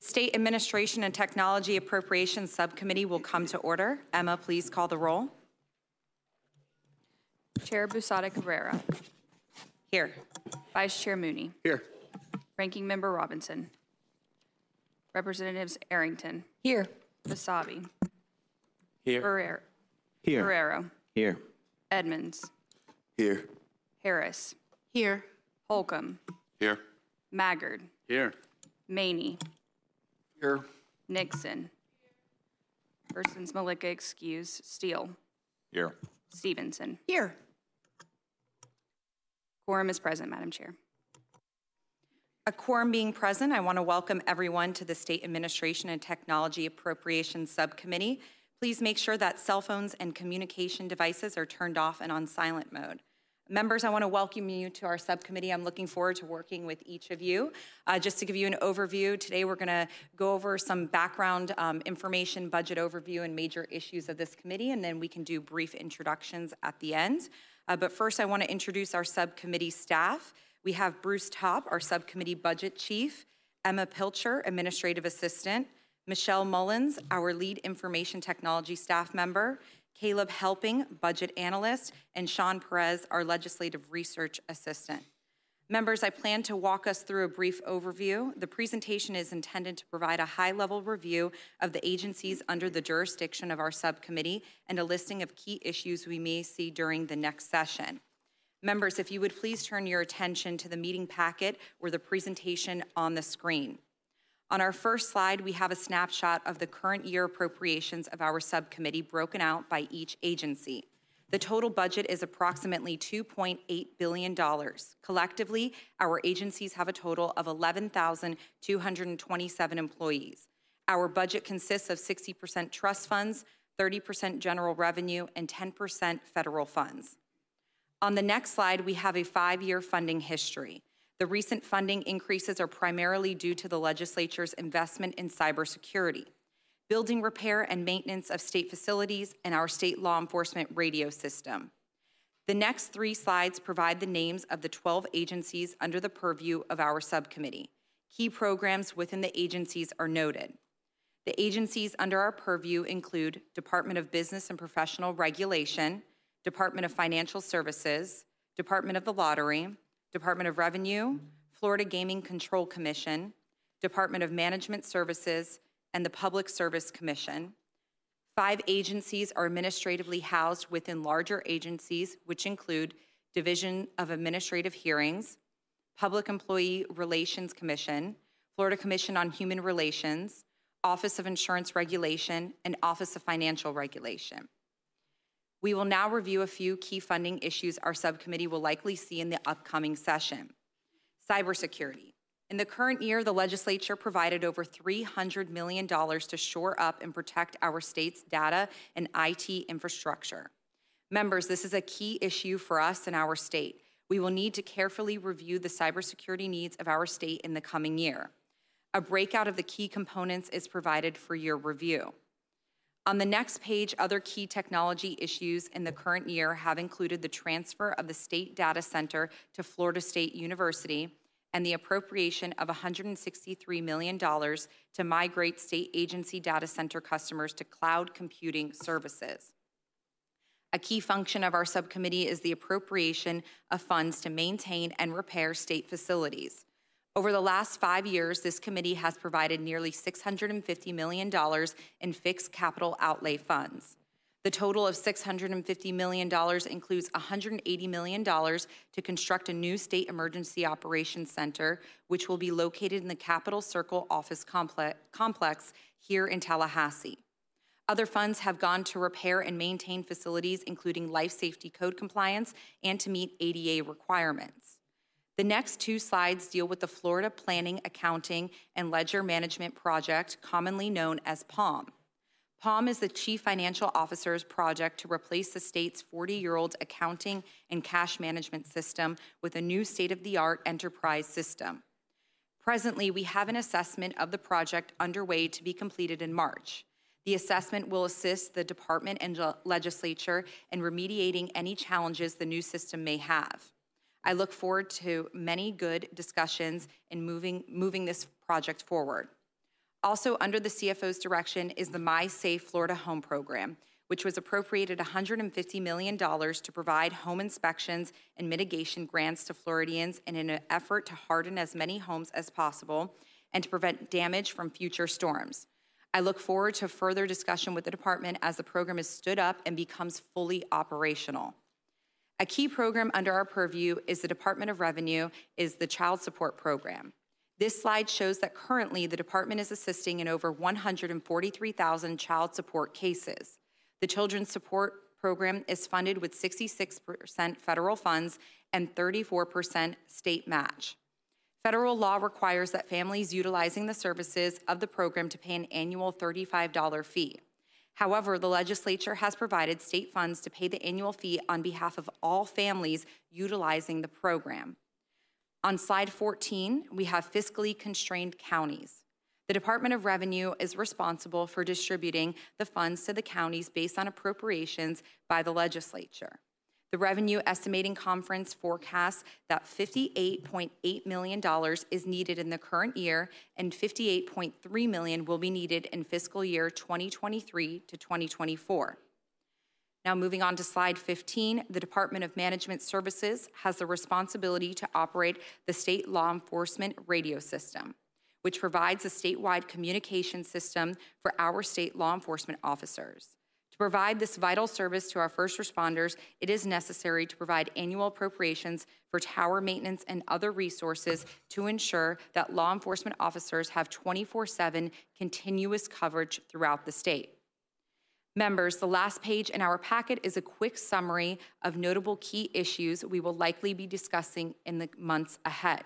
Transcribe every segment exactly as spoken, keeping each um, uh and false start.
State Administration and Technology Appropriations Subcommittee will come to order. Emma, please call the roll. Chair Busada Cabrera. Here. Vice Chair Mooney. Here. Ranking Member Robinson. Representatives Arrington. Here. Basabe. Here. Ferrer. Here. Ferrero. Here. Edmonds. Here. Harris. Here. Holcomb. Here. Maggard. Here. Maney. Here. Nixon. Persons Malika excused. Steele. Here. Stevenson. Here. Quorum is present, Madam Chair. A quorum being present, I want to welcome everyone to the State Administration and Technology Appropriations Subcommittee. Please make sure that cell phones and communication devices are turned off and on silent mode. Members, I want to welcome you to our subcommittee. I'm looking forward to working with each of you. Uh, just to give you an overview, today we're going to go over some background um, information, budget overview, and major issues of this committee, and then we can do brief introductions at the end. Uh, but first, I want to introduce our subcommittee staff. We have Bruce Topp, our subcommittee budget chief, Emma Pilcher, administrative assistant, Michelle Mullins, our lead information technology staff member, Caleb Helping, budget analyst, and Sean Perez, our legislative research assistant. Members, I plan to walk us through a brief overview. The presentation is intended to provide a high-level review of the agencies under the jurisdiction of our subcommittee and a listing of key issues we may see during the next session. Members, if you would please turn your attention to the meeting packet or the presentation on the screen. On our first slide, we have a snapshot of the current year appropriations of our subcommittee broken out by each agency. The total budget is approximately two point eight billion dollars. Collectively, our agencies have a total of eleven thousand two hundred twenty-seven employees. Our budget consists of sixty percent trust funds, thirty percent general revenue, and ten percent federal funds. On the next slide, we have a five-year funding history. The recent funding increases are primarily due to the legislature's investment in cybersecurity, building repair and maintenance of state facilities, and our state law enforcement radio system. The next three slides provide the names of the twelve agencies under the purview of our subcommittee. Key programs within the agencies are noted. The agencies under our purview include Department of Business and Professional Regulation, Department of Financial Services, Department of the Lottery, Department of Revenue, Florida Gaming Control Commission, Department of Management Services, and the Public Service Commission. Five agencies are administratively housed within larger agencies, which include Division of Administrative Hearings, Public Employee Relations Commission, Florida Commission on Human Relations, Office of Insurance Regulation, and Office of Financial Regulation. We will now review a few key funding issues our subcommittee will likely see in the upcoming session. Cybersecurity. In the current year, the legislature provided over three hundred million dollars to shore up and protect our state's data and I T infrastructure. Members, this is a key issue for us in our state. We will need to carefully review the cybersecurity needs of our state in the coming year. A breakout of the key components is provided for your review. On the next page, other key technology issues in the current year have included the transfer of the state data center to Florida State University and the appropriation of one hundred sixty-three million dollars to migrate state agency data center customers to cloud computing services. A key function of our subcommittee is the appropriation of funds to maintain and repair state facilities. Over the last five years, this committee has provided nearly six hundred fifty million dollars in fixed capital outlay funds. The total of six hundred fifty million dollars includes one hundred eighty million dollars to construct a new state emergency operations center, which will be located in the Capitol Circle office complex here in Tallahassee. Other funds have gone to repair and maintain facilities, including life safety code compliance and to meet A D A requirements. The next two slides deal with the Florida Planning, Accounting, and Ledger Management Project, commonly known as PALM. PALM is the Chief Financial Officer's project to replace the state's forty-year-old accounting and cash management system with a new state-of-the-art enterprise system. Presently, we have an assessment of the project underway to be completed in March. The assessment will assist the department and legislature in remediating any challenges the new system may have. I look forward to many good discussions in moving, moving this project forward. Also, under the C F O's direction is the My Safe Florida Home Program, which was appropriated one hundred fifty million dollars to provide home inspections and mitigation grants to Floridians in an effort to harden as many homes as possible and to prevent damage from future storms. I look forward to further discussion with the department as the program is stood up and becomes fully operational. A key program under our purview is the Department of Revenue is the Child Support Program. This slide shows that currently the department is assisting in over one hundred forty-three thousand child support cases. The Children's Support Program is funded with sixty-six percent federal funds and thirty-four percent state match. Federal law requires that families utilizing the services of the program to pay an annual thirty-five dollar fee. However, the legislature has provided state funds to pay the annual fee on behalf of all families utilizing the program. On slide fourteen, we have fiscally constrained counties. The Department of Revenue is responsible for distributing the funds to the counties based on appropriations by the legislature. The Revenue Estimating Conference forecasts that fifty-eight point eight million dollars is needed in the current year and fifty-eight point three million dollars will be needed in fiscal year twenty twenty-three to twenty twenty-four. Now moving on to slide fifteen, the Department of Management Services has the responsibility to operate the state law enforcement radio system, which provides a statewide communication system for our state law enforcement officers. To provide this vital service to our first responders, it is necessary to provide annual appropriations for tower maintenance and other resources to ensure that law enforcement officers have twenty-four seven continuous coverage throughout the state. Members, the last page in our packet is a quick summary of notable key issues we will likely be discussing in the months ahead.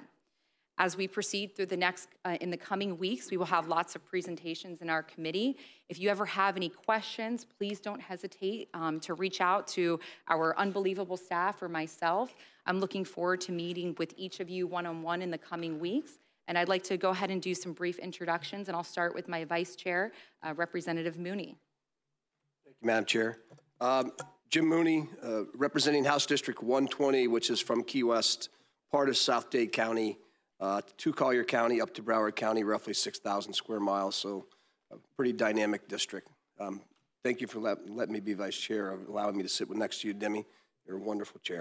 As we proceed through the next, uh, in the coming weeks, we will have lots of presentations in our committee. If you ever have any questions, please don't hesitate um, to reach out to our unbelievable staff or myself. I'm looking forward to meeting with each of you one-on-one in the coming weeks. And I'd like to go ahead and do some brief introductions, and I'll start with my Vice Chair, uh, Representative Mooney. Thank you, Madam Chair. Um, Jim Mooney, uh, representing House District one twenty, which is from Key West, part of South Dade County, Uh, to Collier County, up to Broward County, roughly six thousand square miles, so a pretty dynamic district. Um, thank you for let, letting me be Vice Chair, allowing me to sit next to you, Demi. You're a wonderful chair.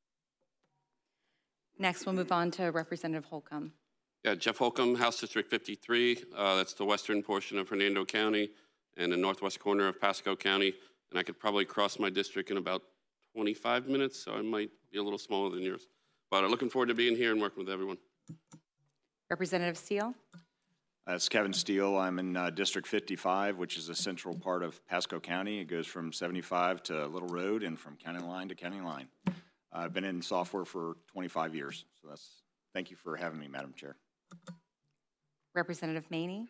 Next, we'll move on to Representative Holcomb. Yeah, Jeff Holcomb, House District fifty-three. Uh, that's the western portion of Hernando County and the northwest corner of Pasco County. And I could probably cross my district in about twenty-five minutes, so I might be a little smaller than yours. But I'm looking forward to being here and working with everyone. Representative Steele. Uh, it's Kevin Steele. I'm in uh, District fifty-five, which is a central part of Pasco County. It goes from seventy-five to Little Road and from county line to county line. Uh, I've been in software for twenty-five years, so that's, thank you for having me, Madam Chair. Representative Maney.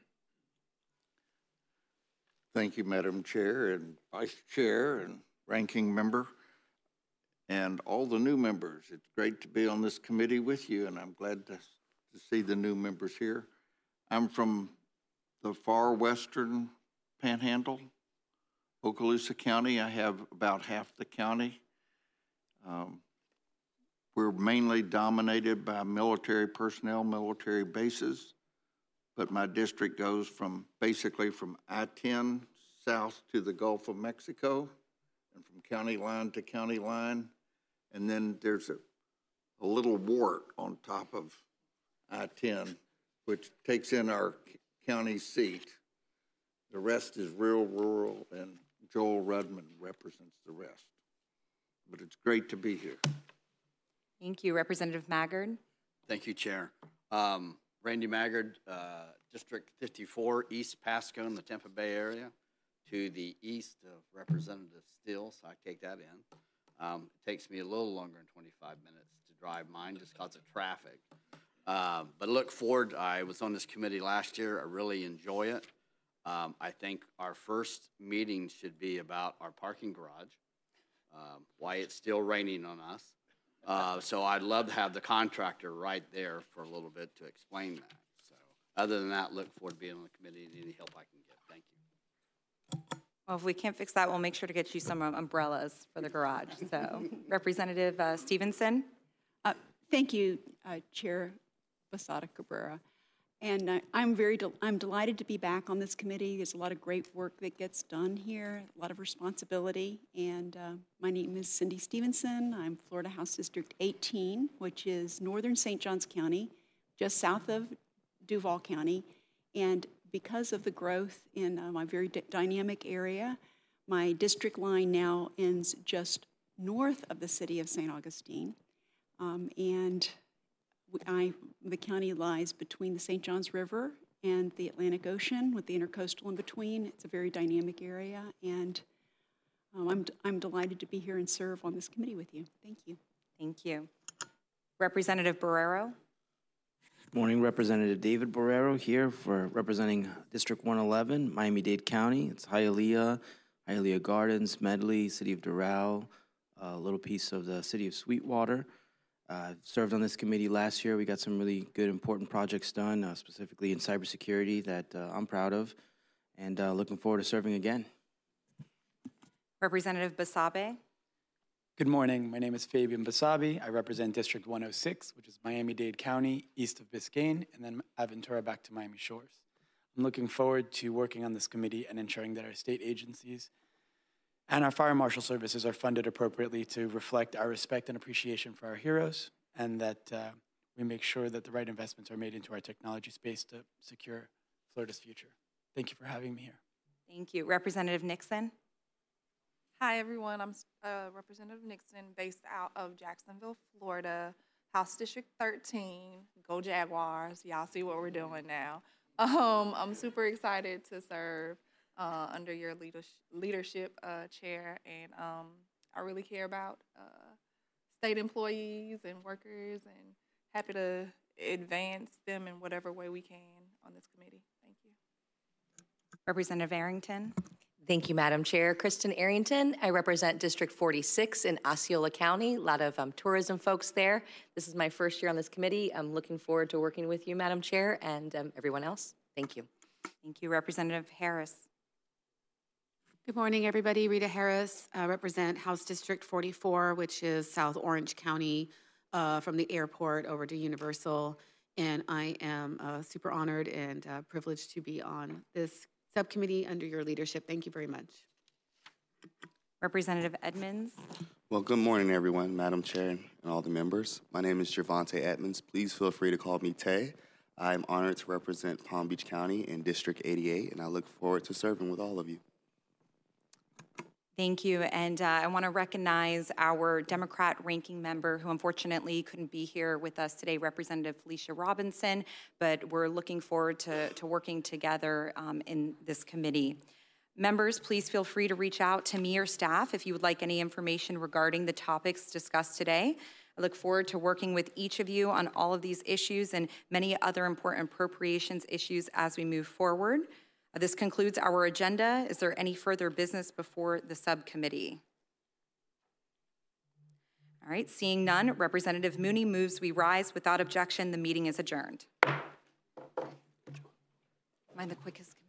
Thank you, Madam Chair and Vice Chair and Ranking Member and all the new members. It's great to be on this committee with you, and I'm glad to to see the new members here. I'm from the far western panhandle, Okaloosa County. I have about half the county. Um, we're mainly dominated by military personnel, military bases, but my district goes from basically from I ten south to the Gulf of Mexico and from county line to county line. And then there's a, a little wart on top of I ten, which takes in our county seat. The rest is real rural, and Joel Rudman represents the rest. But it's great to be here. Thank you. Representative Maggard. Thank you, Chair. Um, Randy Maggard, uh, District fifty-four, East Pasco in the Tampa Bay area, to the east of Representative Steele, so I take that in. Um, it takes me a little longer than twenty-five minutes to drive mine just because of traffic. Uh, but look forward, I was on this committee last year. I really enjoy it. Um, I think our first meeting should be about our parking garage, um, why it's still raining on us. Uh, so I'd love to have the contractor right there for a little bit to explain that. So other than that, look forward to being on the committee and any help I can get. Thank you. Well, if we can't fix that, we'll make sure to get you some um, umbrellas for the garage. So, Representative uh, Stevenson. Uh, thank you, uh, Chair Posada Cabrera. And uh, I'm very, del- I'm delighted to be back on this committee. There's a lot of great work that gets done here, a lot of responsibility. And uh, my name is Cindy Stevenson. I'm Florida House District eighteen, which is northern Saint Johns County, just south of Duval County. And because of the growth in uh, my very d- dynamic area, my district line now ends just north of the city of Saint Augustine. Um, and I, the county lies between the Saint Johns River and the Atlantic Ocean with the intercoastal in between. It's a very dynamic area, and um, I'm, I'm delighted to be here and serve on this committee with you. Thank you. Thank you. Representative Barrero. Morning, Representative David Barrero here for representing District one eleven, Miami-Dade County. It's Hialeah, Hialeah Gardens, Medley, City of Doral, a little piece of the City of Sweetwater. Uh, served on this committee last year. We got some really good, important projects done, uh, specifically in cybersecurity that uh, I'm proud of, and uh, looking forward to serving again. Representative Basabe. Good morning. My name is Fabian Basabe. I represent District one oh six, which is Miami-Dade County, east of Biscayne, and then Aventura back to Miami Shores. I'm looking forward to working on this committee and ensuring that our state agencies and our fire marshal services are funded appropriately to reflect our respect and appreciation for our heroes, and that uh, we make sure that the right investments are made into our technology space to secure Florida's future. Thank you for having me here. Thank you. Representative Nixon. Hi, everyone. I'm uh, Representative Nixon, based out of Jacksonville, Florida, House District thirteen. Go Jaguars. Y'all see what we're doing now. Um, I'm super excited to serve uh, under your leadership, leadership uh, Chair, and um, I really care about uh, state employees and workers, and happy to advance them in whatever way we can on this committee. Thank you. Representative Arrington. Thank you, Madam Chair. Kristen Arrington. I represent District forty-six in Osceola County. A lot of um, tourism folks there. This is my first year on this committee. I'm looking forward to working with you, Madam Chair, and um, everyone else. Thank you. Thank you. Representative Harris. Good morning, everybody. Rita Harris, uh, represent House District forty-four, which is South Orange County, uh, from the airport over to Universal. And I am uh, super honored and uh, privileged to be on this subcommittee under your leadership. Thank you very much. Representative Edmonds. Well, good morning, everyone, Madam Chair and all the members. My name is Gervonta Edmonds. Please feel free to call me Tay. I'm honored to represent Palm Beach County in District eighty-eight, and I look forward to serving with all of you. Thank you, and uh, I want to recognize our Democrat ranking member who unfortunately couldn't be here with us today, Representative Felicia Robinson, but we're looking forward to, to working together um, in this committee. Members, please feel free to reach out to me or staff if you would like any information regarding the topics discussed today. I look forward to working with each of you on all of these issues and many other important appropriations issues as we move forward. This concludes our agenda. Is there any further business before the subcommittee? All right, seeing none, Representative Mooney moves we rise. Without objection, the meeting is adjourned. Am I the quickest?